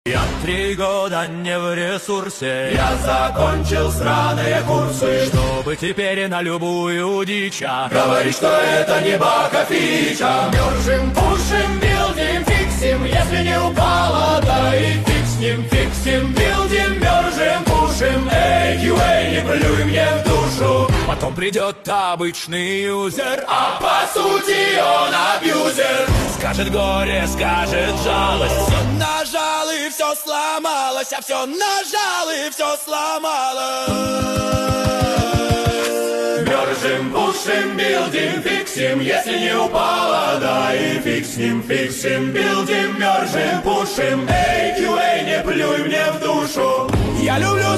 Я 3 года не в ресурсе. Я закончил сраные курсы, чтобы теперь на любую дичь говорить, что это не бака фича. Мержим, пушим, билдим, фиксим. Если не упало, да и фиг с ним. Фиксим, билдим, мержим, пушим. AQA, не плюй мне в душу. Потом придет обычный юзер, а по сути он абьюзер. скажет горе, скажет жалость. Все нажал и все сломалось, а все нажал и все сломалось. Мержим, пушим, билдим, фиксим. Если не упало, да и фиг с ним. Фиксим, билдим, мержим, пушим. AQA, не плюй мне в душу. Я люблю